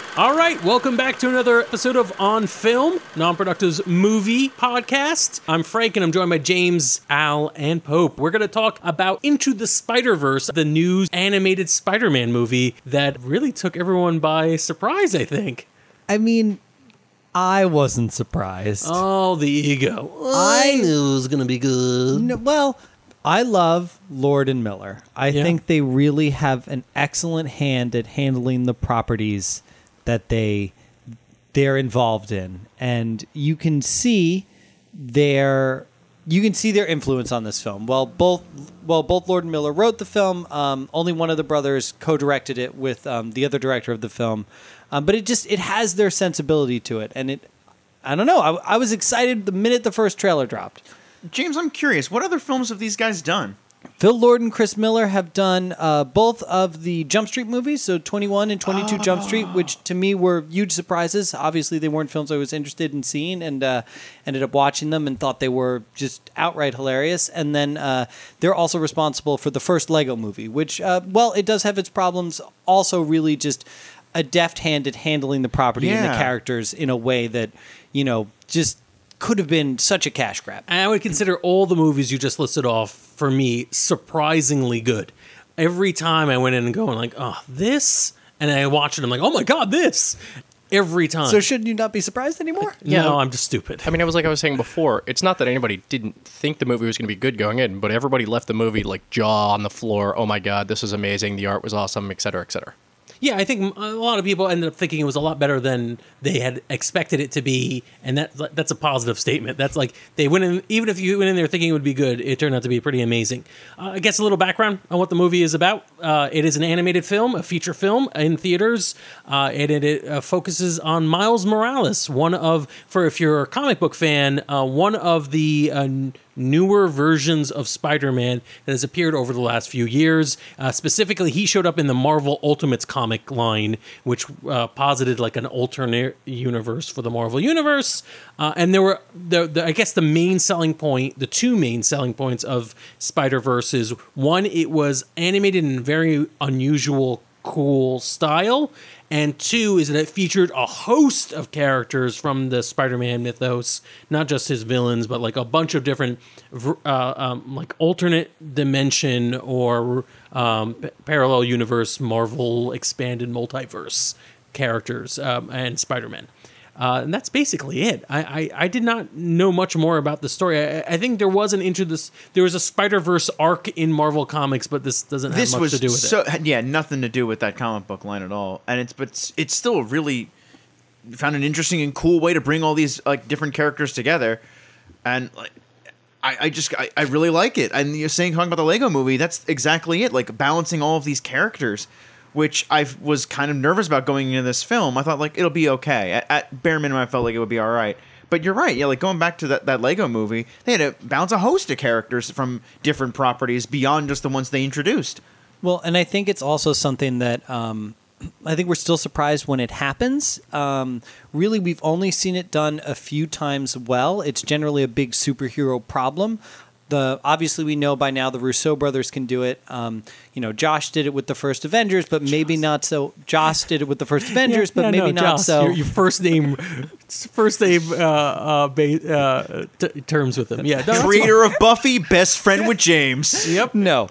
All right, welcome back to another episode of On Film, Non-Productive's movie podcast. I'm Frank, and I'm joined by James, Al, and Pope. We're going to talk about Into the Spider-Verse, the new animated Spider-Man movie that really took everyone by surprise, I think. I mean, I wasn't surprised. Oh, the ego. I knew it was going to be good. No, well, I love Lord and Miller. I think they really have an excellent hand at handling the properties that they're involved in, and you can see their influence on this film. Both Lord and Miller wrote the film. Only one of the brothers co-directed it with the other director of the film, but it has their sensibility to it, and I don't know. I was excited the minute the first trailer dropped. James, I'm curious. What other films have these guys done? Phil Lord and Chris Miller have done both of the Jump Street movies, so 21 and 22 Jump Street, which to me were huge surprises. Obviously, they weren't films I was interested in seeing, and ended up watching them and thought they were just outright hilarious. And then they're also responsible for the first Lego movie, which, it does have its problems, also really just a deft hand at handling the property and the characters in a way that, just could have been such a cash grab. And I would consider all the movies you just listed off, for me, surprisingly good. Every time I went in and going like, oh, this, and I watch it, I'm like, oh my God, this. Every time. So should you not be surprised anymore? No, I'm just stupid. I mean, I was saying before, it's not that anybody didn't think the movie was going to be good going in, but everybody left the movie like jaw on the floor. Oh my God, this is amazing. The art was awesome, et cetera, et cetera. Yeah, I think a lot of people ended up thinking it was a lot better than they had expected it to be, and that's a positive statement. That's like they went in, even if you went in there thinking it would be good, it turned out to be pretty amazing. I guess a little background on what the movie is about. It is an animated film, a feature film in theaters, and it focuses on Miles Morales, if you're a comic book fan, one of the newer versions of Spider-Man that has appeared over the last few years. Specifically, he showed up in the Marvel Ultimates comic line, which posited like an alternate universe for the Marvel Universe. And there were, I guess, the two main selling points of Spider-Verse is, one, it was animated in a very unusual, cool style, and two is that it featured a host of characters from the Spider-Man mythos, not just his villains, but like a bunch of different like alternate dimension or parallel universe, Marvel expanded multiverse characters and Spider-Man. And that's basically it. I did not know much more about the story. I think there was there was a Spider-Verse arc in Marvel Comics, but this doesn't have much to do with it. Yeah, nothing to do with that comic book line at all. And it's still really found an interesting and cool way to bring all these like different characters together. And like I really like it. And you're talking about the Lego movie, that's exactly it. Like balancing all of these characters, which I was kind of nervous about going into this film. I thought, like, it'll be okay. At bare minimum, I felt like it would be all right. But you're right. Yeah, like, going back to that Lego movie, they had to balance a host of characters from different properties beyond just the ones they introduced. Well, and I think it's also something that I think we're still surprised when it happens. Really, we've only seen it done a few times well. It's generally a big superhero problem. Obviously, we know by now the Russo brothers can do it. Josh did it with the first Avengers, but maybe not so. Josh did it with the first Avengers, but maybe not Josh, so. Your first name terms with him. Yeah, Creator of Buffy, best friend with James. Yep. No.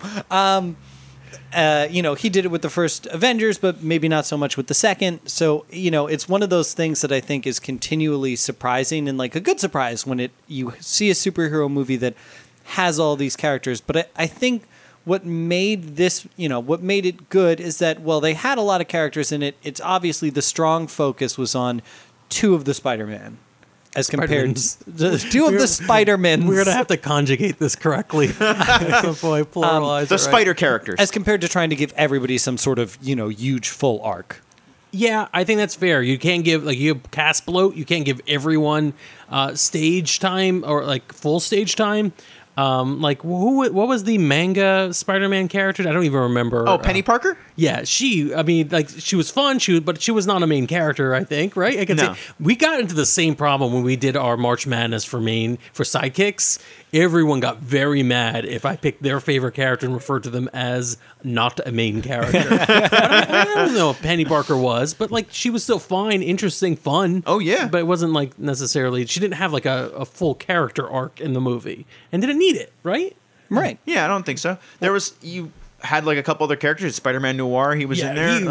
He did it with the first Avengers, but maybe not so much with the second. So, it's one of those things that I think is continually surprising and like a good surprise when you see a superhero movie that has all these characters. But I think what made it good is that, well, they had a lot of characters in it. It's obviously the strong focus was on two of the Spider-Man. As compared to two of the Spider-Men. We're going to have to conjugate this correctly. Boy, pluralize the spider characters. As compared to trying to give everybody some sort of, huge full arc. Yeah, I think that's fair. You can't give, you have cast bloat. You can't give everyone stage time or, full stage time. What was the manga Spider-Man character? I don't even remember. Oh, Penny Parker? Yeah, she was fun, but she was not a main character, I think, right? I can say we got into the same problem when we did our March Madness for sidekicks. everyone got very mad if I picked their favorite character and referred to them as not a main character. I don't know if Penny Parker was, but like she was still fine, interesting, fun. Oh, yeah. But it wasn't like necessarily, she didn't have like a full character arc in the movie and didn't need it, right? Right. Yeah, I don't think so. You had like a couple other characters. Spider-Man Noir, he was in there.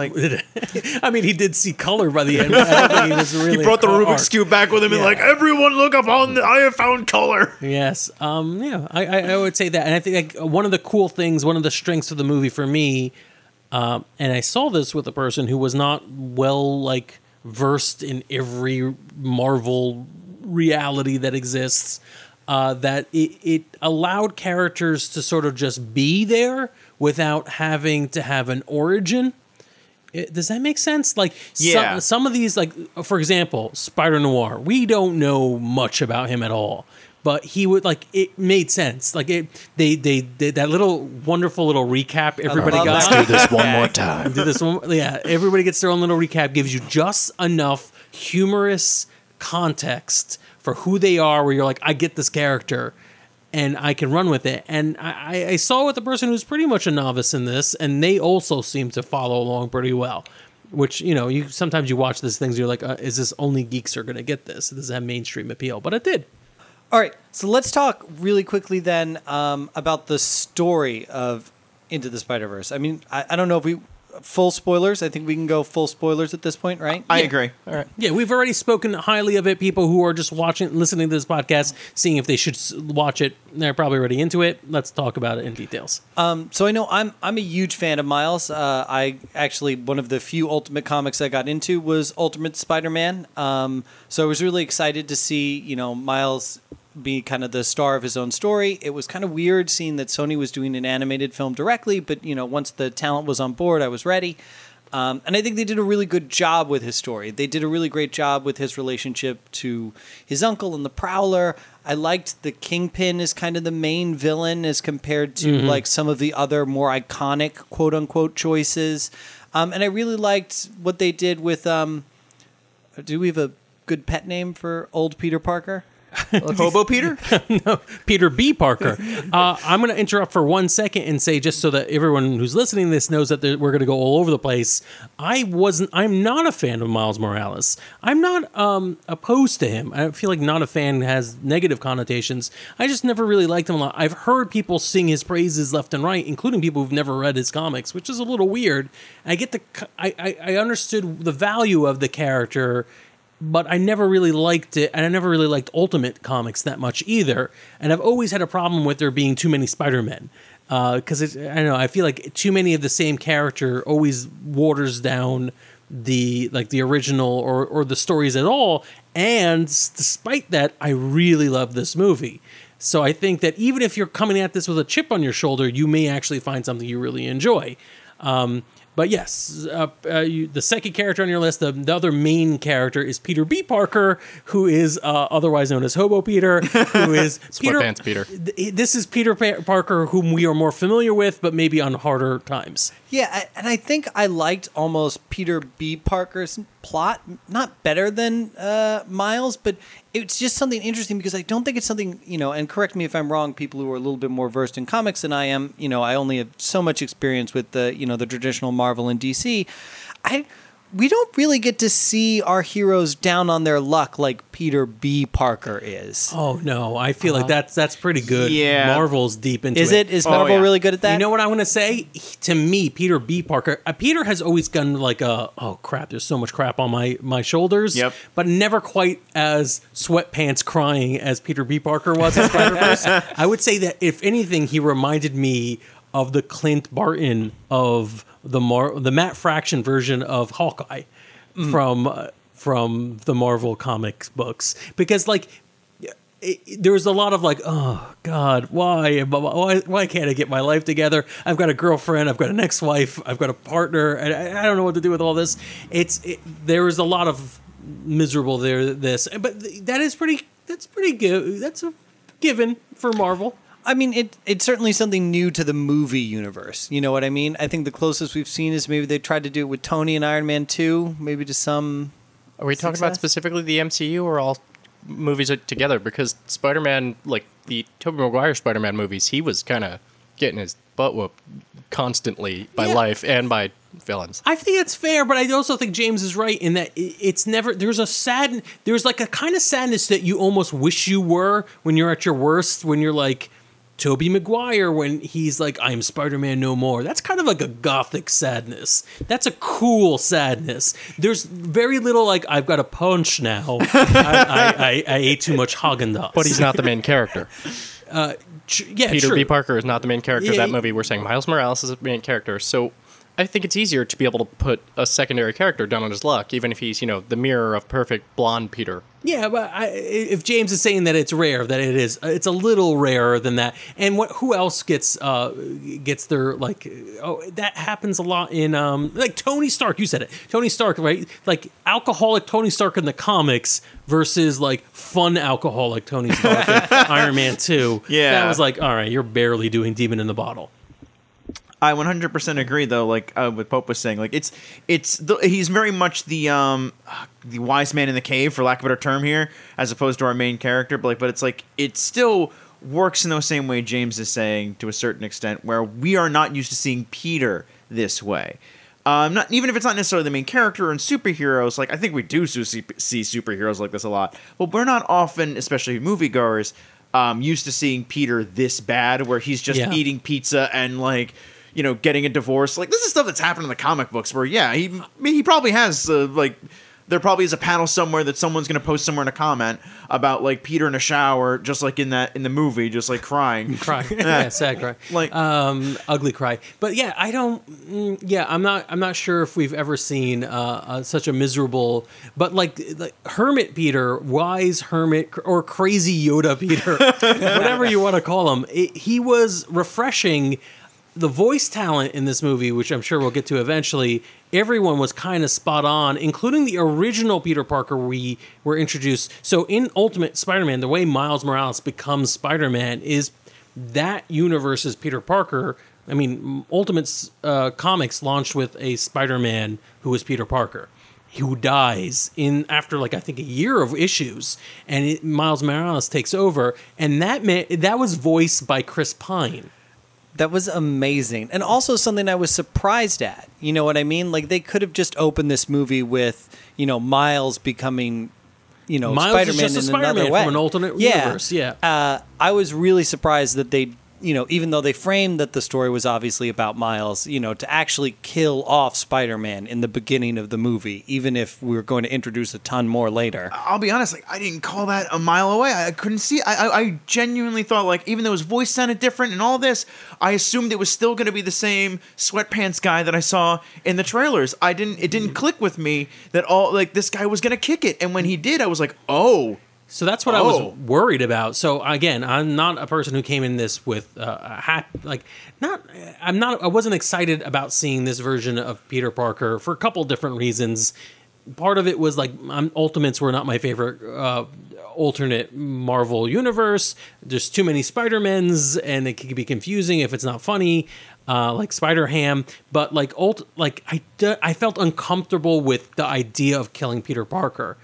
I mean, he did see color by the end. I don't think he was really He brought the a Rubik's arc. Cube back with him and like, everyone look upon, I have found color. Yes. Yeah, I would say that. And I think like, one of the cool things, one of the strengths of the movie for me, and I saw this with a person who was not well, like, versed in every Marvel reality that exists, that it allowed characters to sort of just be there without having to have an origin. Does that make sense? Like, Yeah. some of these, like, for example, Spider-Noir, we don't know much about him at all. But he would, like, it made sense. Like, they did that little wonderful little recap everybody love got. that. Do this one more time. Do this one. Yeah, everybody gets their own little recap, gives you just enough humorous context for who they are, where you're like, I get this character, and I can run with it. And I saw with the person who's pretty much a novice in this, and they also seem to follow along pretty well. Which, you know, sometimes you watch these things, you're like, is this only geeks are going to get this? Does it have mainstream appeal? But it did. All right, so let's talk really quickly then about the story of Into the Spider-Verse. I mean, I don't know if we full spoilers. I think we can go full spoilers at this point, right? I agree. All right. Yeah, we've already spoken highly of it. People who are just listening to this podcast, seeing if they should watch it, they're probably already into it. Let's talk about it in details. So I know I'm a huge fan of Miles. I actually, one of the few Ultimate comics I got into was Ultimate Spider-Man. So I was really excited to see, you know, Miles be kind of the star of his own story. It was kind of weird seeing that Sony was doing an animated film directly, but, you know, once the talent was on board, I was ready. And I think they did a really good job with his story. They did a really great job with his relationship to his uncle and the Prowler. I liked the Kingpin as kind of the main villain as compared to like some of the other more iconic quote unquote choices. And I really liked what they did with, do we have a good pet name for old Peter Parker? Hobo Peter? Peter B. Parker. I'm going to interrupt for 1 second and say, just so that everyone who's listening to this knows that we're going to go all over the place. I'm not a fan of Miles Morales. I'm not opposed to him. I feel like not a fan has negative connotations. I just never really liked him a lot. I've heard people sing his praises left and right, including people who've never read his comics, which is a little weird. I understood the value of the character, but I never really liked it, and I never really liked Ultimate Comics that much either. And I've always had a problem with there being too many Spider-Men. Because, I don't know, I feel like too many of the same character always waters down the original or the stories at all. And despite that, I really love this movie. So I think that even if you're coming at this with a chip on your shoulder, you may actually find something you really enjoy. But yes, the second character on your list, the other main character is Peter B. Parker, who is otherwise known as Hobo Peter, who is Sweatpants Peter. This is Peter Parker, whom we are more familiar with, but maybe on harder times. Yeah, and I think I liked almost Peter B. Parker's plot, not better than Miles, but it's just something interesting because I don't think it's something, you know, and correct me if I'm wrong, people who are a little bit more versed in comics than I am, you know, I only have so much experience with the, you know, the traditional Marvel and DC. We don't really get to see our heroes down on their luck like Peter B. Parker is. Oh no, I feel like that's pretty good. Yeah. Marvel's deep into Is it. Is Marvel yeah. really good at that? You know what I want to say? To me, Peter B. Parker, Peter has always gone like oh crap, there's so much crap on my shoulders. Yep. But never quite as sweatpants crying as Peter B. Parker was in Spider-Verse. I would say that if anything, he reminded me of the Clint Barton of the Matt Fraction version of Hawkeye from the Marvel comics books, because like there was a lot of like, oh God, why can't I get my life together? I've got a girlfriend, I've got an ex-wife, I've got a partner, and I don't know what to do with all this. There was a lot of miserable this, but that's pretty good. That's a given for Marvel. I mean, it's certainly something new to the movie universe. You know what I mean? I think the closest we've seen is maybe they tried to do it with Tony and Iron Man 2, maybe to some Are we talking about success? specifically the MCU or all movies together, because Spider-Man, like the Tobey Maguire Spider-Man movies, he was kind of getting his butt whooped constantly by life and by villains. I think it's fair, but I also think James is right in that it's never, there's like a kind of sadness that you almost wish you were when you're at your worst, when you're like Tobey Maguire, when he's like, I'm Spider-Man no more. That's kind of like a gothic sadness. That's a cool sadness. There's very little like, I've got a punch now. I ate too much Haagen-Dazs. But he's not the main character. Peter B. Parker is not the main character of that movie. We're saying Miles Morales is the main character. So I think it's easier to be able to put a secondary character down on his luck, even if he's, the mirror of perfect blonde Peter. Yeah, but if James is saying that it's rare, that it is, it's a little rarer than that. And who else gets their, like, that happens a lot in, like Tony Stark, you said it. Tony Stark, right? Like alcoholic Tony Stark in the comics versus like fun alcoholic Tony Stark in Iron Man 2. Yeah. That was like, all right, you're barely doing Demon in the Bottle. I 100% agree, though. Like what Pope was saying, like he's very much the wise man in the cave, for lack of a better term here, as opposed to our main character. But it's like it still works in the same way James is saying to a certain extent, where we are not used to seeing Peter this way. Not even if it's not necessarily the main character and superheroes. Like I think we do see superheroes like this a lot, but we're not often, especially moviegoers, used to seeing Peter this bad, where he's just eating pizza and like, getting a divorce. Like this is stuff that's happened in the comic books where, he probably has there probably is a panel somewhere that someone's going to post somewhere in a comment about like Peter in a shower, just like in the movie, just like crying. Sad cry. Like ugly cry. But yeah, I'm not sure if we've ever seen such a miserable, but like hermit Peter, wise hermit, or crazy Yoda Peter, whatever you want to call him. He was refreshing. The voice talent in this movie, which I'm sure we'll get to eventually, everyone was kind of spot on, including the original Peter Parker we were introduced. So in Ultimate Spider-Man, the way Miles Morales becomes Spider-Man is that universe's Peter Parker. I mean, Ultimate Comics launched with a Spider-Man who was Peter Parker, who dies after like I think a year of issues, and Miles Morales takes over, and that was voiced by Chris Pine. That was amazing. And also something I was surprised at. You know what I mean? Like, they could have just opened this movie with, Miles becoming, Miles Spider-Man is just a in Spider-Man another way. from an alternate universe. Yeah. I was really surprised that they, even though they framed that the story was obviously about Miles, to actually kill off Spider-Man in the beginning of the movie, even if we were going to introduce a ton more later. I'll be honest, like I didn't call that a mile away. I couldn't see. I genuinely thought, like, even though his voice sounded different and all this, I assumed it was still going to be the same sweatpants guy that I saw in the trailers. It didn't click with me that this guy was going to kick it, and when he did, I was like, oh. So that's what I was worried about. So again, I'm not a person who came in this with I wasn't excited about seeing this version of Peter Parker for a couple different reasons. Part of it was like Ultimates were not my favorite alternate Marvel universe. There's too many Spider-Mans, and it can be confusing if it's not funny, like Spider-Ham. But I felt uncomfortable with the idea of killing Peter Parker.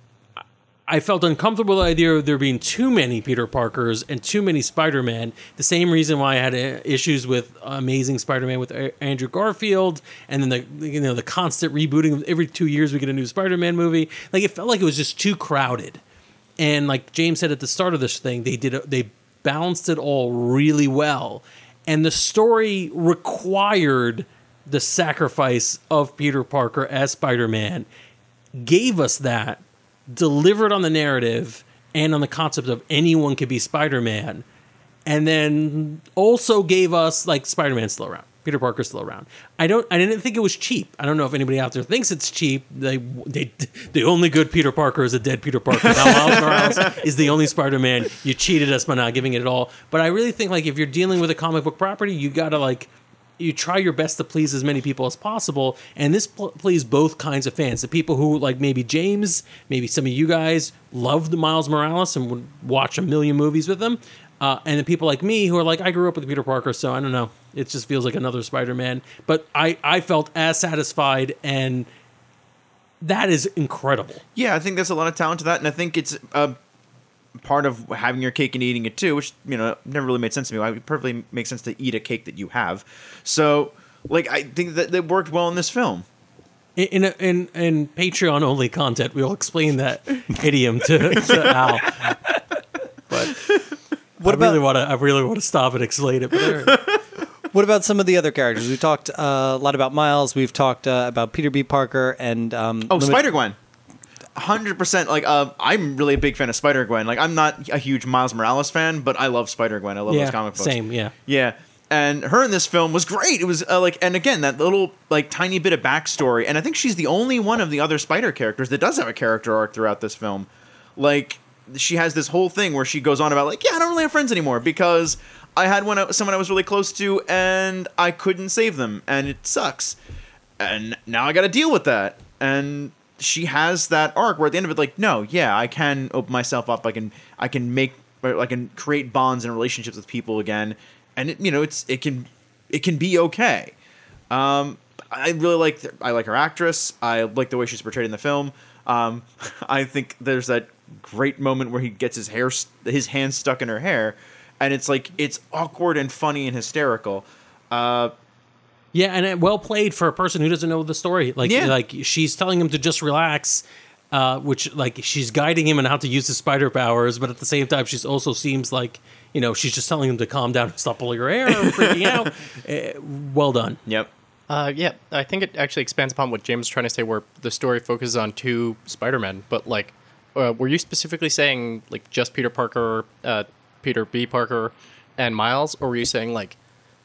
I felt uncomfortable with the idea of there being too many Peter Parkers and too many Spider-Man. The same reason why I had issues with Amazing Spider-Man with Andrew Garfield, and then the constant rebooting of every 2 years we get a new Spider-Man movie. Like, it felt like it was just too crowded. And like James said at the start of this thing, they balanced it all really well, and the story required the sacrifice of Peter Parker as Spider-Man, gave us that, delivered on the narrative and on the concept of anyone could be Spider-Man, and then also gave us like Spider-Man's still around, Peter Parker's still around. I didn't think it was cheap. I don't know if anybody out there thinks it's cheap. The only good Peter Parker is a dead Peter Parker. Now Miles Morales is the only Spider-Man. You cheated us by not giving it all. But I really think like if you're dealing with a comic book property, you gotta you try your best to please as many people as possible, and this pleased both kinds of fans. The people who, like maybe James, maybe some of you guys, loved Miles Morales and would watch a million movies with him, and the people like me who are like, I grew up with Peter Parker, so I don't know, it just feels like another Spider-Man. But I felt as satisfied and that is incredible. Yeah, I think there's a lot of talent to that, and I think it's part of having your cake and eating it too, which, you know, never really made sense to me. It perfectly makes sense to eat a cake that you have. So, like, I think that it worked well in this film. In Patreon only content, we'll explain that idiom to Al. But I really want to stop and explain it. But what about some of the other characters? We talked a lot about Miles. We've talked about Peter B. Parker and Spider-Gwen. 100%. Like, I'm really a big fan of Spider-Gwen. Like, I'm not a huge Miles Morales fan, but I love Spider-Gwen. I love those comic books. Same, yeah. Yeah. And her in this film was great. It was and again, that little like tiny bit of backstory. And I think she's the only one of the other Spider characters that does have a character arc throughout this film. Like, she has this whole thing where she goes on about like, yeah, I don't really have friends anymore because I had someone I was really close to and I couldn't save them and it sucks. And now I got to deal with that. And she has that arc where at the end of it, like, no, yeah, I can open myself up. I can create bonds and relationships with people again. And it can be okay. I really like her actress. I like the way she's portrayed in the film. I think there's that great moment where he gets his hand stuck in her hair, and it's like it's awkward and funny and hysterical. Yeah, and well played for a person who doesn't know the story. Like she's telling him to just relax. Which, like, she's guiding him on how to use his spider powers, but at the same time, she's also seems like, she's just telling him to calm down and stop pulling her hair and freaking out. Well done. Yep. Yeah, I think it actually expands upon what James was trying to say, where the story focuses on two Spider-Men. But, like, were you specifically saying, like, just Peter Parker, Peter B. Parker, and Miles? Or were you saying, like,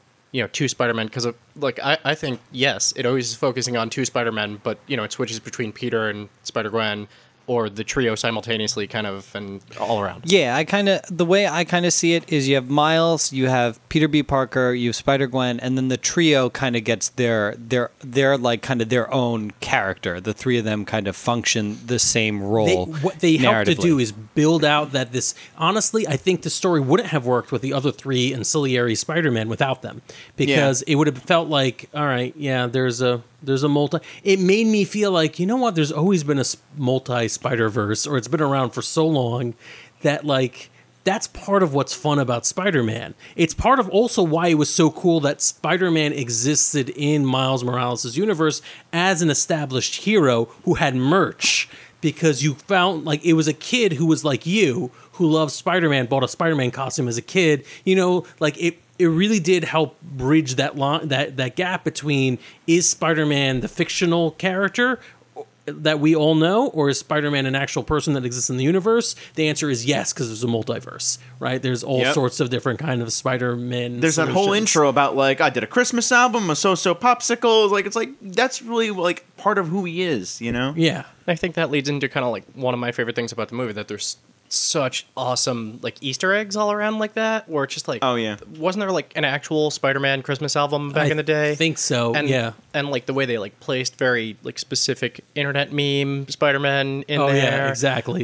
two Spider-Men? Because, like, I think, yes, it always is focusing on two Spider-Men, but, it switches between Peter and Spider-Gwen, or the trio simultaneously, kind of, and all around. Yeah, the way I kind of see it is you have Miles, you have Peter B. Parker, you have Spider-Gwen, and then the trio kind of gets their like kind of their own character. The three of them kind of function the same role. What they help to do is build out that this. Honestly, I think the story wouldn't have worked with the other three ancillary Spider-Men without them, because it would have felt like, all right, yeah, there's a multi. It made me feel like, there's always been a multi Spider-Verse, or it's been around for so long that, like, that's part of what's fun about Spider-Man. It's part of also why it was so cool that Spider-Man existed in Miles Morales' universe as an established hero who had merch, because you found, like, it was a kid who was like you, who loved Spider-Man, bought a Spider-Man costume as a kid, like, it really did help bridge that gap between, is Spider-Man the fictional character that we all know, or is Spider-Man an actual person that exists in the universe? The answer is yes, because there's a multiverse, right? There's all sorts of different kind of Spider-Man. There's that whole intro about, like, I did a Christmas album, a So-So Popsicle. Like, it's like, that's really, like, part of who he is, Yeah. I think that leads into kind of, like, one of my favorite things about the movie, that there's such awesome, like, Easter eggs all around like that, where it's just like, oh yeah, wasn't there like an actual Spider-Man Christmas album back in the day? I think so. And, and like the way they like placed very like specific internet meme Spider-Man in there. Yeah, exactly.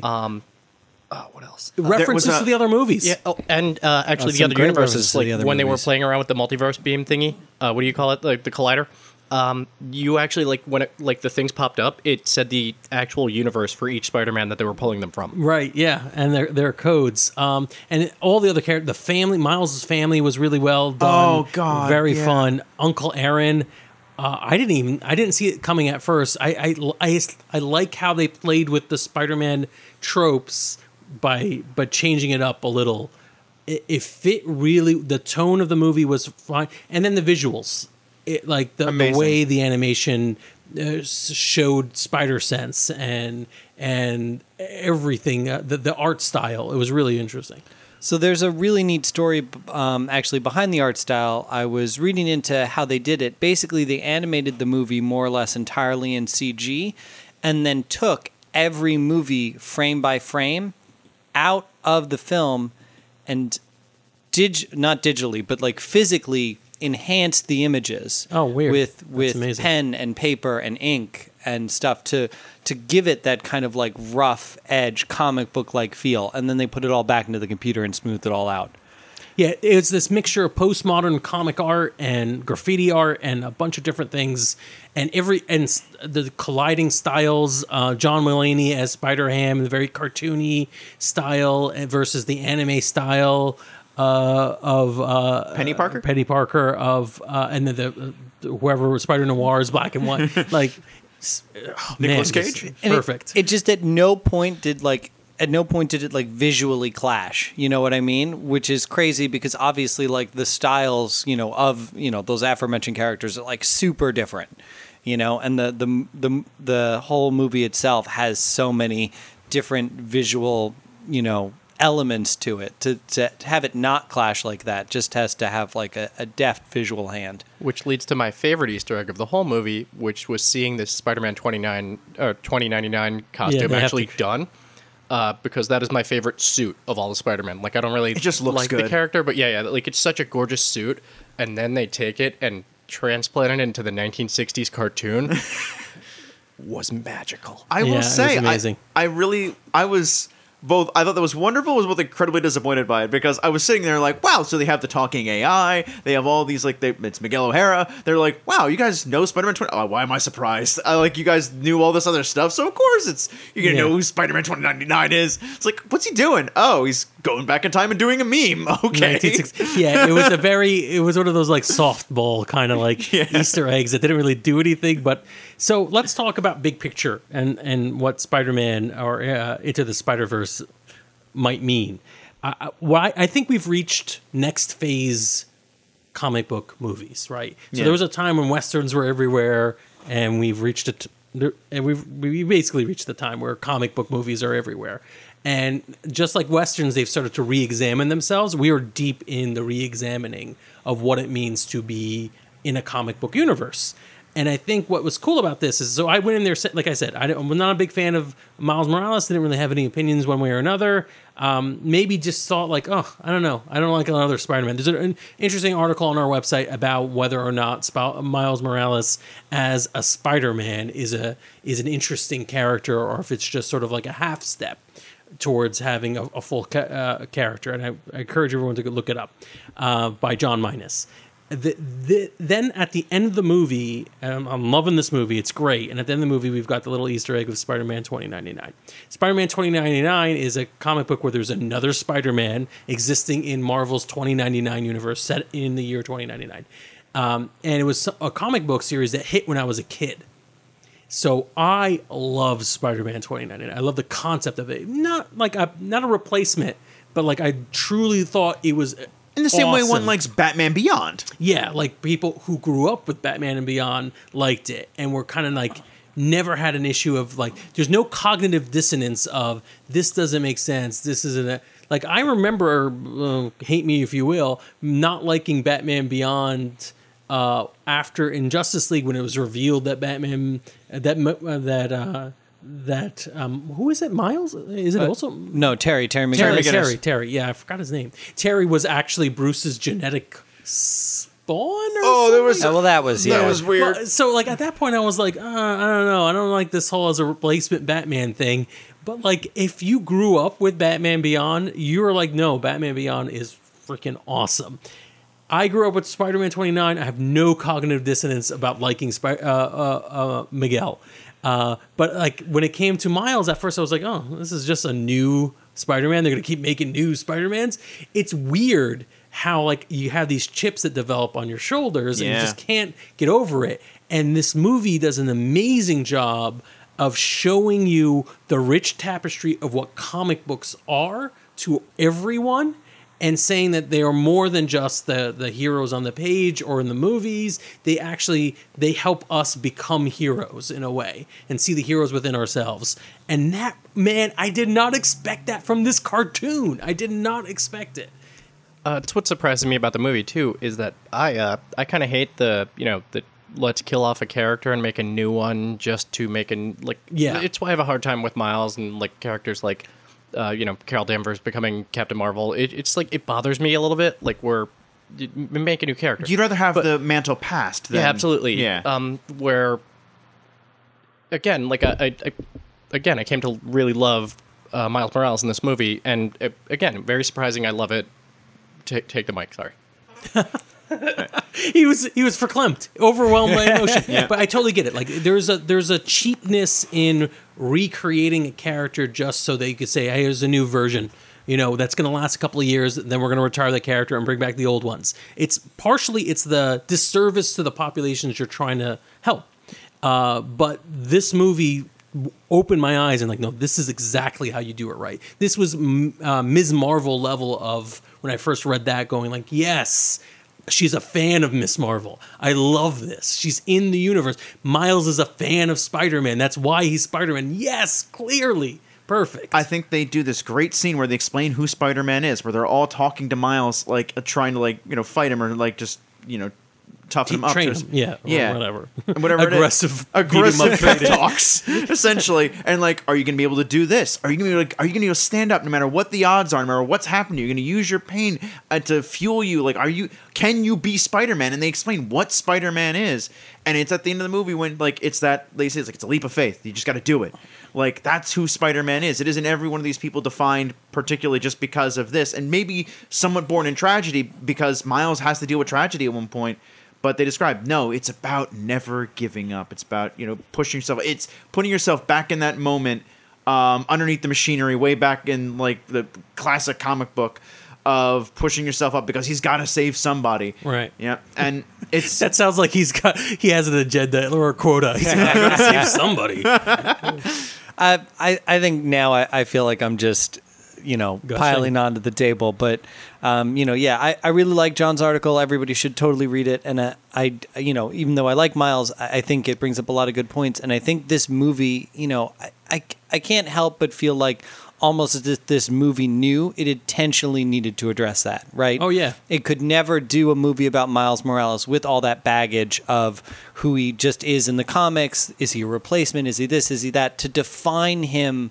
What else? References to the other movies. Yeah. Oh, and actually the other universes, like when they were playing around with the multiverse beam thingy. What do you call it? Like the collider. You actually, like, when it, like, the things popped up, it said the actual universe for each Spider-Man that they were pulling them from. Right, yeah, and their codes. And all the other characters, the family, Miles' family was really well done. Oh, God. Very fun. Uncle Aaron, I didn't see it coming at first. I like how they played with the Spider-Man tropes but changing it up a little. It fit really, the tone of the movie was fine. And then the visuals. The way the animation showed spider sense and everything, the art style, it was really interesting. So there's a really neat story actually behind the art style. I was reading into how they did it. Basically, they animated the movie more or less entirely in CG and then took every movie frame by frame out of the film and not digitally, but like physically enhance the images. Oh, weird. With pen and paper and ink and stuff to give it that kind of like rough edge comic book like feel, and then they put it all back into the computer and smoothed it all out. Yeah, it's this mixture of postmodern comic art and graffiti art and a bunch of different things, and the colliding styles. John Mulaney as Spider-Ham, the very cartoony style versus the anime style of Penny Parker? Penny Parker and then the whoever Spider Noir is black and white, like Nicolas Cage? it's And perfect. It just at no point did it like visually clash. You know what I mean? Which is crazy because obviously like the styles, of those aforementioned characters are like super different. And the whole movie itself has so many different visual, elements to it. To have it not clash like that just has to have like a deft visual hand. Which leads to my favorite Easter egg of the whole movie, which was seeing this Spider-Man 2099 costume they have actually to- done. Because that is my favorite suit of all the Spider-Man. Like, I don't really It just looks like the good. character, but yeah, like, it's such a gorgeous suit, and then they take it and transplant it into the 1960s cartoon. Was magical. I Yeah, will it was say, amazing. I was both. I thought that was wonderful. Was both incredibly disappointed by it because I was sitting there like, wow. So they have the talking AI. They have all these it's Miguel O'Hara. They're like, wow, you guys know Spider-Man 20. Oh, why am I surprised? You guys knew all this other stuff. So of course you're gonna know who Spider-Man 2099 is. It's like, what's he doing? Oh, he's going back in time and doing a meme. Okay. 1960 Yeah, it was one of those like softball kind of like Easter eggs that didn't really do anything. But so let's talk about big picture and what Spider-Man or Into the Spider-Verse might mean. I think we've reached next phase comic book movies, right? So Yeah. there was a time when Westerns were everywhere, and we've reached it. And we basically reached the time where comic book movies are everywhere. And just like Westerns, they've started to re-examine themselves. We are deep in the re-examining of what it means to be in a comic book universe. And I think what was cool about this is, so I went in there, like I said, I'm not a big fan of Miles Morales. Didn't really have any opinions one way or another. Maybe just thought like, oh, I don't know. I don't like another Spider-Man. There's an interesting article on our website about whether or not Miles Morales as a Spider-Man is an interesting character, or if it's just sort of like a half step towards having a full character. And I encourage everyone to go look it up by John Minus. Then at the end of the movie, I'm loving this movie. It's great. And at the end of the movie, we've got the little Easter egg of Spider-Man 2099. Spider-Man 2099 is a comic book where there's another Spider-Man existing in Marvel's 2099 universe set in the year 2099. And it was a comic book series that hit when I was a kid. So I love Spider-Man 2099. I love the concept of it. Not a replacement, but like I truly thought it was In the same way one awesome. likes Batman Beyond. Yeah, like people who grew up with Batman and Beyond liked it and were kind of like never had an issue of like there's no cognitive dissonance of this doesn't make sense. This isn't a like I remember hate me if you will not liking Batman Beyond after in Justice League when it was revealed that Batman who is it? Miles? Is it also No, Terry McGinnis. Terry. Yeah, I forgot his name. Terry was actually Bruce's genetic spawn. Or Oh, there was Well, that was that was weird. well, so like at that point I was like, I don't know. I don't like this whole as a replacement Batman thing. But like if you grew up with Batman Beyond, you're like, no, Batman Beyond is freaking awesome. I grew up with Spider-Man 29. I have no cognitive dissonance about liking Miguel. But like when it came to Miles, at first I was like, oh, this is just a new Spider-Man. They're going to keep making new Spider-Mans. It's weird how like you have these chips that develop on your shoulders and you just can't get over it. And this movie does an amazing job of showing you the rich tapestry of what comic books are to everyone and saying that they are more than just the heroes on the page or in the movies. They help us become heroes in a way and see the heroes within ourselves. And that, man, I did not expect that from this cartoon. I did not expect it. It's what surprises me about the movie too is that I kind of hate the let's kill off a character and make a new one just to make it's why I have a hard time with Miles and like characters like Carol Danvers becoming Captain Marvel. It's like it bothers me a little bit. Like make a new character. You'd rather have the mantle passed than... Yeah, absolutely. Yeah. Where again, like I came to really love Miles Morales in this movie, and again, very surprising. I love it take the mic. Sorry. He was verklempt, overwhelmed by emotion. But I totally get it. Like there's a cheapness in recreating a character just so that you could say, hey, here's a new version. That's going to last a couple of years. Then we're going to retire that character and bring back the old ones. It's the disservice to the populations you're trying to help. But this movie opened my eyes and no, this is exactly how you do it right. This was Ms. Marvel level of when I first read that, going yes. She's a fan of Miss Marvel. I love this. She's in the universe. Miles is a fan of Spider-Man. That's why he's Spider-Man. Yes, clearly. Perfect. I think they do this great scene where they explain who Spider-Man is, where they're all talking to Miles, trying to fight him or just toughen him up. Train him. Yeah. Or whatever. Aggressive pep talks, essentially. And are you going to be able to do this? Are you going to stand up no matter what the odds are, no matter what's happening? You're going to use your pain to fuel you. Can you be Spider-Man? And they explain what Spider-Man is. And it's at the end of the movie when it's that they say it's a leap of faith. You just got to do it. That's who Spider-Man is. It isn't every one of these people defined particularly just because of this, and maybe somewhat born in tragedy because Miles has to deal with tragedy at one point. But they describe, no, it's about never giving up. It's about, pushing yourself. It's putting yourself back in that moment underneath the machinery, way back in the classic comic book of pushing yourself up because he's got to save somebody. Right. Yeah. And it's that sounds like he has an agenda or a quota. He's got to save somebody. I think now I feel like I'm just piling onto the table, but I really like John's article. Everybody should totally read it. And I even though I like Miles, I think it brings up a lot of good points. And I think this movie, I can't help but feel like almost as if this movie knew it intentionally needed to address that, right? Oh, yeah. It could never do a movie about Miles Morales with all that baggage of who he just is in the comics. Is he a replacement? Is he this? Is he that? To define him,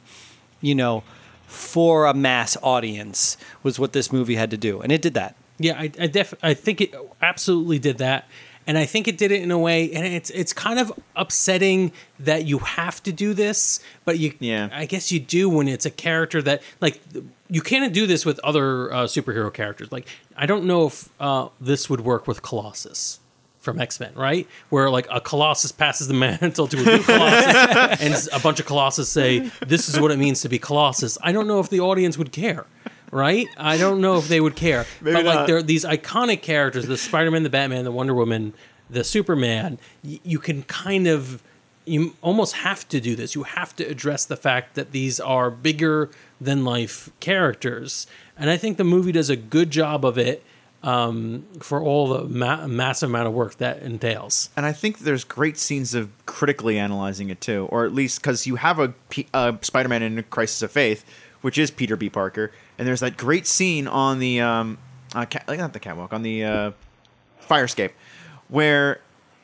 for a mass audience was what this movie had to do. And it did that. Yeah, I think it absolutely did that. And I think it did it in a way, and it's kind of upsetting that you have to do this, but I guess you do when it's a character that, you can't do this with other superhero characters. I don't know if this would work with Colossus from X-Men, right? Where a Colossus passes the mantle to a new Colossus, and a bunch of Colossus say, this is what it means to be Colossus. I don't know if the audience would care. Right? I don't know if they would care. Maybe but there are these iconic characters, the Spider-Man, the Batman, the Wonder Woman, the Superman. You can you almost have to do this. You have to address the fact that these are bigger than life characters. And I think the movie does a good job of it for all the massive amount of work that entails. And I think there's great scenes of critically analyzing it too, or at least because you have a Spider-Man in A Crisis of Faith, which is Peter B. Parker, and there's that great scene on the not the catwalk, on the fire escape, where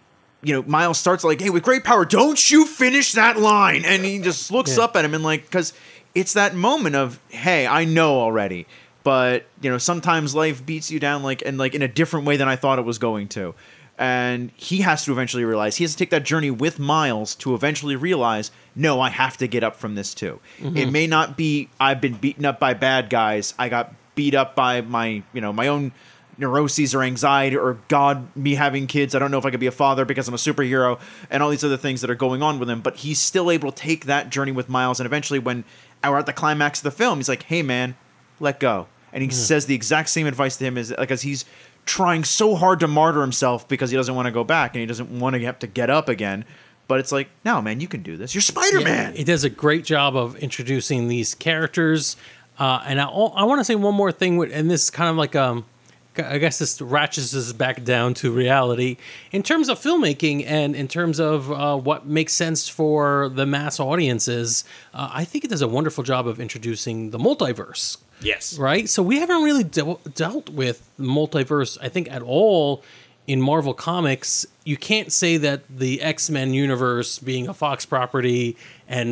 Miles starts hey, with great power, don't you finish that line, and he just looks up at him and because it's that moment of, hey, I know already, but sometimes life beats you down in a different way than I thought it was going to. And he has to eventually realize, he has to take that journey with Miles to eventually realize, no, I have to get up from this too. Mm-hmm. It may not be, I've been beaten up by bad guys. I got beat up by my own neuroses or anxiety or God, me having kids. I don't know if I could be a father because I'm a superhero and all these other things that are going on with him. But he's still able to take that journey with Miles. And eventually when we're at the climax of the film, he's like, hey man, let go. And he says the exact same advice to him as he's trying so hard to martyr himself because he doesn't want to go back and he doesn't want to have to get up again. But it's no, man, you can do this. You're Spider-Man. Yeah, it does a great job of introducing these characters. And I want to say one more thing, and this is kind of I guess this ratchets us back down to reality. In terms of filmmaking and in terms of what makes sense for the mass audiences, I think it does a wonderful job of introducing the multiverse. Yes. Right? So we haven't really dealt with multiverse, I think, at all in Marvel Comics. You can't say that the X-Men universe being a Fox property and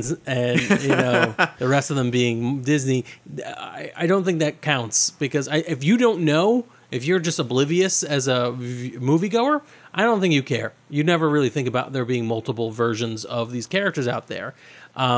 the rest of them being Disney, I don't think that counts. Because if you don't know, if you're just oblivious as a moviegoer, I don't think you care. You never really think about there being multiple versions of these characters out there.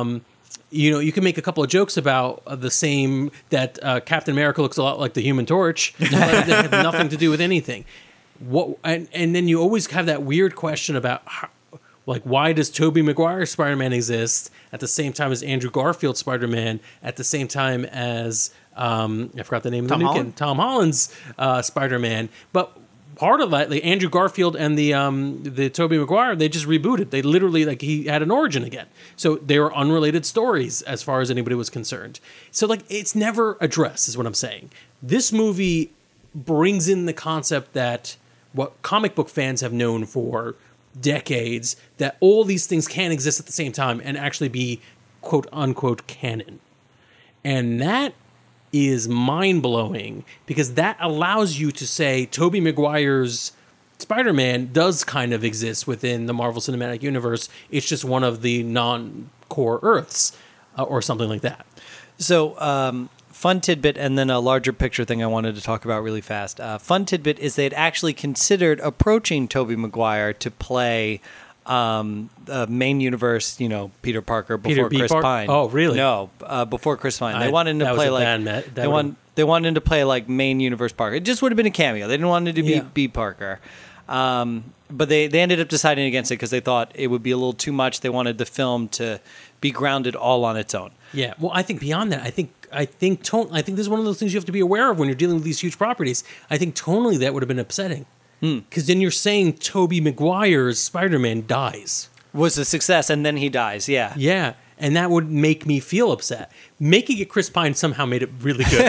you can make a couple of jokes about the same that Captain America looks a lot like the Human Torch, but it had nothing to do with anything. And then you always have that weird question about why does Tobey Maguire's Spider-Man exist at the same time as Andrew Garfield's Spider-Man, at the same time as I forgot the name of the new kid, Tom Holland's Spider-Man, but part of that, Andrew Garfield and the Tobey Maguire, they just rebooted. They literally, he had an origin again. So they were unrelated stories as far as anybody was concerned. So, it's never addressed, is what I'm saying. This movie brings in the concept that what comic book fans have known for decades, that all these things can exist at the same time and actually be quote-unquote canon. And that is mind-blowing, because that allows you to say Tobey Maguire's Spider-Man does kind of exist within the Marvel Cinematic Universe. It's just one of the non-core Earths or something like that. So, fun tidbit, and then a larger picture thing I wanted to talk about really fast. Fun tidbit is they'd actually considered approaching Tobey Maguire to play the main universe, Peter Parker before Chris Pine. Oh, really? No, before Chris Pine. They wanted him to play they wanted him to play main universe Parker. It just would have been a cameo. They didn't want him to be Parker. But they ended up deciding against it because they thought it would be a little too much. They wanted the film to be grounded all on its own. Yeah. Well, I think beyond that, I think this is one of those things you have to be aware of when you're dealing with these huge properties. I think tonally that would have been upsetting. Because then you're saying Tobey Maguire's Spider-Man dies. Was a success, and then he dies, yeah. Yeah, and that would make me feel upset. Making it Chris Pine somehow made it really good.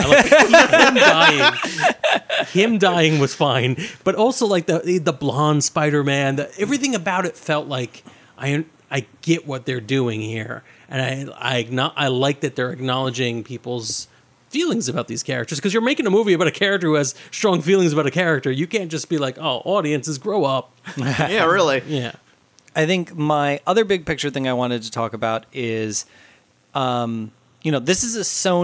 I him dying was fine, but also the blonde Spider-Man, everything about it felt like I get what they're doing here, and I like that they're acknowledging people's feelings about these characters, because you're making a movie about a character who has strong feelings about a character. You can't just be like, oh, audiences, grow up. Yeah, really. Yeah. I think my other big picture thing I wanted to talk about is, this is a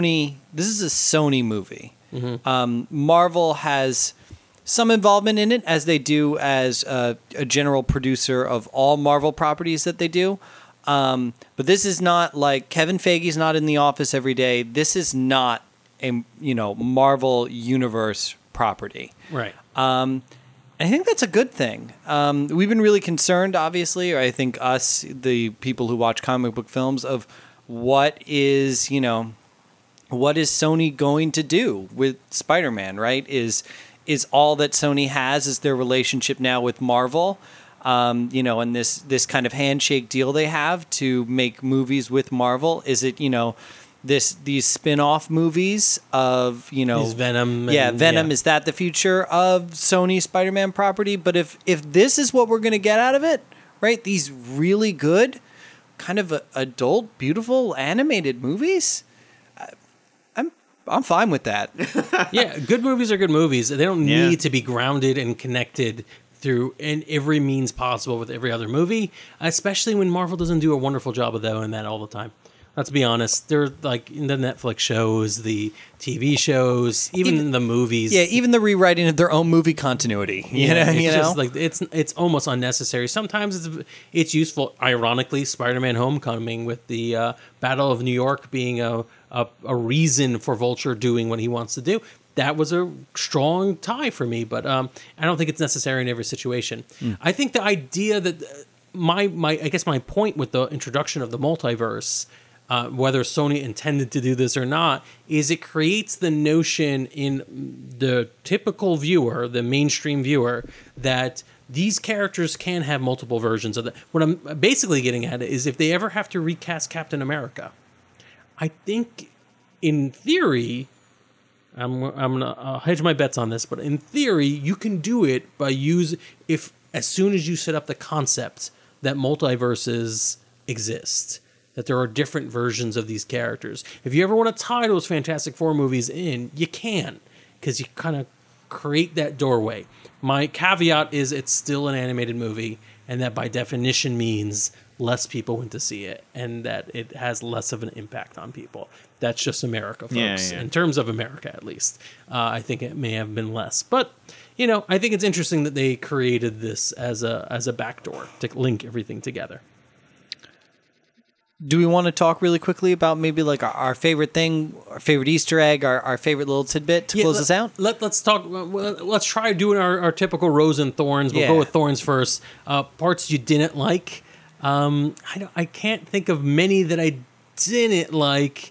Sony movie. Mm-hmm. Marvel has some involvement in it, as they do as a general producer of all Marvel properties that they do. But this is not like Kevin Feige's not in the office every day. This is not a Marvel Universe property. Right. I think that's a good thing. We've been really concerned, obviously, or I think us, the people who watch comic book films, of what is Sony going to do with Spider-Man, right? Is all that Sony has is their relationship now with Marvel, and this kind of handshake deal they have to make movies with Marvel? Is it, these spin-off movies of these Venom. Venom. Is that the future of Sony's Spider-Man property? But if this is what we're going to get out of it, right? These really good, kind of adult, beautiful animated movies, I'm fine with that. Yeah, good movies are good movies. They don't need to be grounded and connected through in every means possible with every other movie, especially when Marvel doesn't do a wonderful job of doing that all the time. Let's be honest. They're in the Netflix shows, the TV shows, even the movies. Yeah, even the rewriting of their own movie continuity. It's almost unnecessary. Sometimes it's useful. Ironically, Spider-Man: Homecoming, with the Battle of New York being a reason for Vulture doing what he wants to do. That was a strong tie for me, but I don't think it's necessary in every situation. I think the idea that I guess my point with the introduction of the multiverse, whether Sony intended to do this or not, is it creates the notion in the typical viewer, the mainstream viewer, that these characters can have multiple versions of that. What I'm basically getting at is if they ever have to recast Captain America, I think in theory, I'm gonna hedge my bets on this, but in theory, you can do it by as soon as you set up the concept that multiverses exist, that there are different versions of these characters. If you ever want to tie those Fantastic Four movies in, you can, because you kind of create that doorway. My caveat is it's still an animated movie, and that by definition means less people went to see it, and that it has less of an impact on people. That's just America, folks. Yeah. In terms of America, at least. I think it may have been less. But, I think it's interesting that they created this as a backdoor to link everything together. Do we want to talk really quickly about maybe like our favorite thing, our favorite Easter egg, our favorite little tidbit to close us out? Let's talk. Let's try doing our typical rose and thorns. We'll go with thorns first. Parts you didn't like. I can't think of many that I didn't like.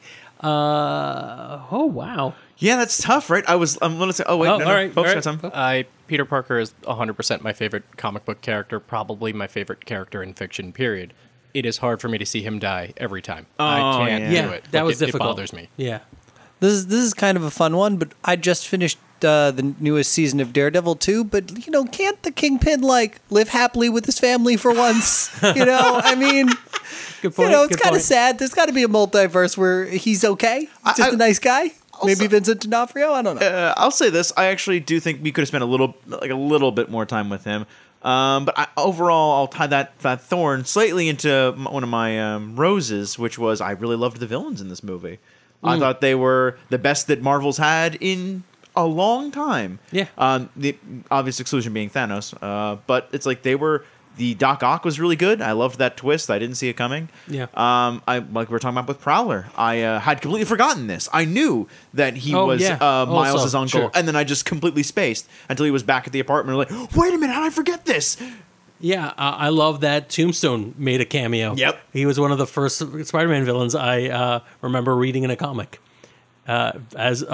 Oh wow. Yeah, that's tough, right? I'm gonna say. Oh wait, no, all right, folks, all got right. some. Peter Parker is 100% my favorite comic book character, probably my favorite character in fiction, period. It is hard for me to see him die every time. I can't do it. That was it difficult. It bothers me. Yeah. This is kind of a fun one, but I just finished the newest season of Daredevil 2, but, can't the Kingpin, live happily with his family for once? I mean, Good point. it's kind of sad. There's got to be a multiverse where he's okay. He's just a nice guy. Maybe Vincent D'Onofrio? I don't know. I'll say this. I actually do think we could have spent a little bit more time with him. But overall, I'll tie that thorn slightly into one of my roses, which was I really loved the villains in this movie. I thought they were the best that Marvel's had in a long time. Yeah. The obvious exclusion being Thanos. But it's like the Doc Ock was really good. I loved that twist. I didn't see it coming. Yeah. Like we were talking about with Prowler. I had completely forgotten this. I knew that he was Miles' Also, uncle, sure. and then I just completely spaced until he was back at the apartment. Like, wait a minute, how did I forget this? Yeah, I love that Tombstone made a cameo. Yep. He was one of the first Spider-Man villains I remember reading in a comic. As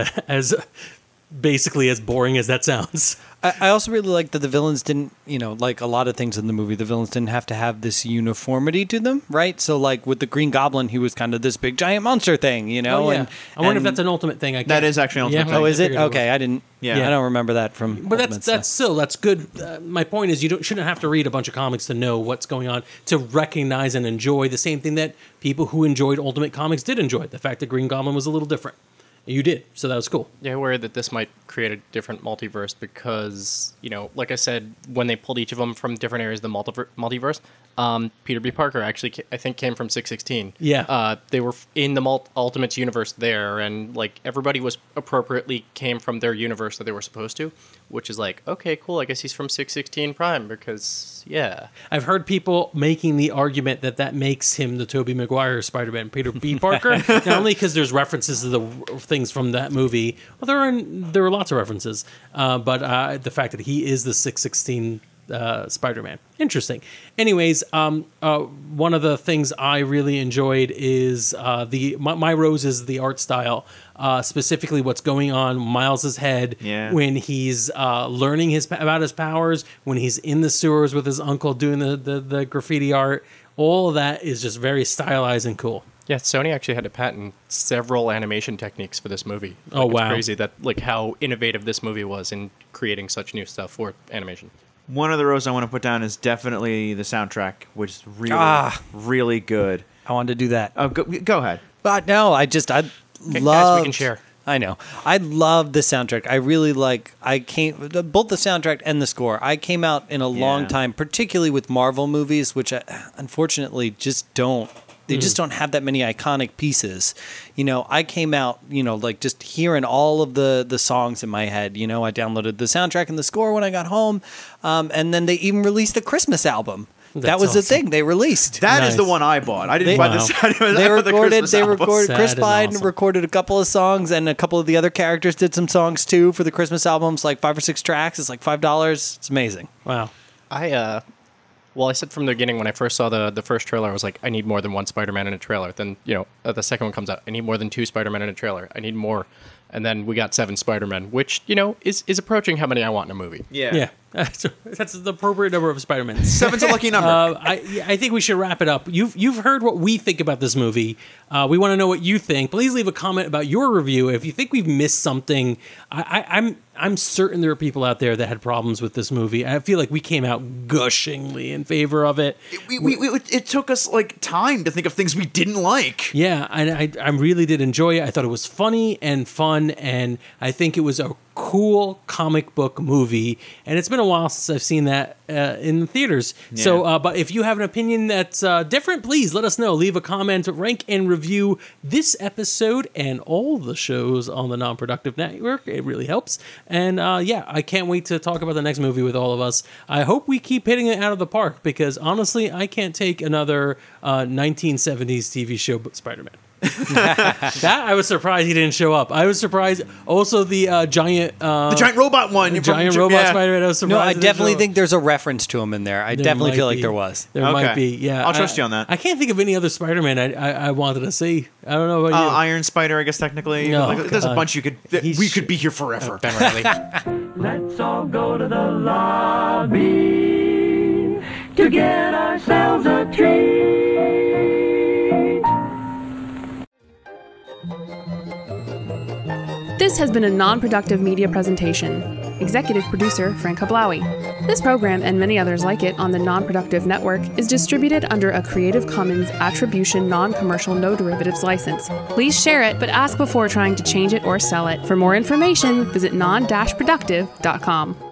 basically as boring as that sounds. I also really like that the villains didn't, like a lot of things in the movie, the villains didn't have to have this uniformity to them, right? So, like, with the Green Goblin, he was kind of this big giant monster thing, Oh, yeah. and I wonder if that's an Ultimate thing. That is actually an Ultimate thing. Oh, is it? I figured Okay, I didn't. Yeah. I don't remember that from. But Ultimate that's good. My point is, you shouldn't have to read a bunch of comics to know what's going on, to recognize and enjoy the same thing that people who enjoyed Ultimate Comics did enjoy. The fact that Green Goblin was a little different. You did, so that was cool. Yeah, I worry that this might create a different multiverse because, like I said, when they pulled each of them from different areas of the multiverse, Peter B. Parker actually, I think, came from 616. Yeah. They were in the Ultimates universe there, and, everybody was appropriately came from their universe that they were supposed to, which is okay, cool, I guess he's from 616 Prime because, yeah. I've heard people making the argument that makes him the Tobey Maguire Spider-Man, Peter B. Parker, not only because there's references to the things from that movie. Well, there are lots of references, but the fact that he is the 616 Spider-Man. Interesting. Anyways, one of the things I really enjoyed is my rose is the art style, specifically what's going on Miles's head when he's learning about his powers, when he's in the sewers with his uncle doing the graffiti art. All of that is just very stylized and cool. Yeah, Sony actually had to patent several animation techniques for this movie. Oh, wow. It's crazy that how innovative this movie was in creating such new stuff for animation. One of the rows I want to put down is definitely the soundtrack, which is really good. I wanted to do that. Oh, go ahead. But no, I Guys, love. we can share. I know. I love the soundtrack. I really like. Both the soundtrack and the score. I came out in a long time, particularly with Marvel movies, which unfortunately just don't. They just don't have that many iconic pieces. I came out, just hearing all of the songs in my head. I downloaded the soundtrack and the score when I got home. And then they even released a Christmas album. That was the thing they released. That is the one I bought. I didn't buy this. They recorded. Chris Biden awesome. recorded a couple of songs, and a couple of the other characters did some songs too for the Christmas albums, like 5 or 6 tracks. It's like $5. It's amazing. Wow. Well, I said from the beginning when I first saw the first trailer, I was like, I need more than one Spider-Man in a trailer. Then, the second one comes out, I need more than 2 Spider-Men in a trailer. I need more. And then we got 7 Spider-Men, which, is approaching how many I want in a movie. Yeah. That's the appropriate number of Spider-Man. 7's a lucky number. I think we should wrap it up. You've heard what we think about this movie. We want to know what you think. Please leave a comment about your review. If you think we've missed something, I'm certain there are people out there that had problems with this movie. I feel like we came out gushingly in favor of it. It took us time to think of things we didn't like. Yeah, and I really did enjoy it. I thought it was funny and fun, and I think it was a cool comic book movie, and it's been a while since I've seen that in the theaters. Yeah. So, but if you have an opinion that's different, please let us know. Leave a comment, rank and review this episode and all the shows on the Non-Productive Network. It really helps. And yeah, I can't wait to talk about the next movie with all of us. I hope we keep hitting it out of the park, because honestly, I can't take another 1970s TV show Spider-Man. That I was surprised he didn't show up. I was surprised. Also, the giant robot one, giant robot Spider-Man. I was surprised. No, I definitely think there's a reference to him in there. I definitely feel like there was. There might be. Yeah, I'll trust you on that. I can't think of any other Spider-Man I wanted to see. I don't know about you. Iron Spider, I guess technically. No, there's a bunch we could be here forever. Ben Reilly. Let's all go to the lobby to get ourselves a treat. This has been a non-productive media presentation. Executive producer Frank Hablawi. This program and many others like it on the Non-Productive Network is distributed under a Creative Commons Attribution Non-Commercial No Derivatives license. Please share it, but ask before trying to change it or sell it. For more information, visit non-productive.com.